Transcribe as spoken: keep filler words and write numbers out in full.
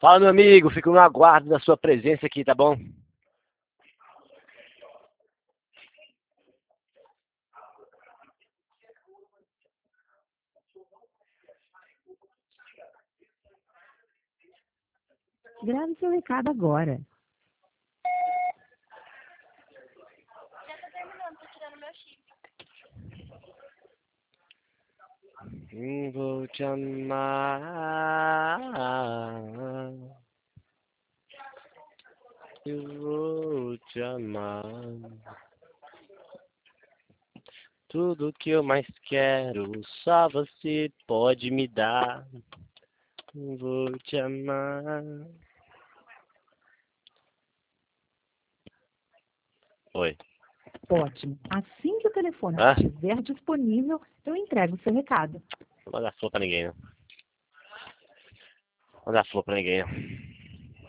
Fala, meu amigo, fico no aguardo da sua presença aqui, tá bom? Grave seu recado agora. Já tá terminando, tô tirando meu chip. Hum, Vou te amar. Eu vou te amar. Tudo que eu mais quero, só você pode me dar. Eu Vou te amar. Oi. Ótimo. Assim que o telefone Ah, estiver disponível, eu entrego o seu recado. não vou dar flor pra ninguém, não. Não vou dar flor pra ninguém, não.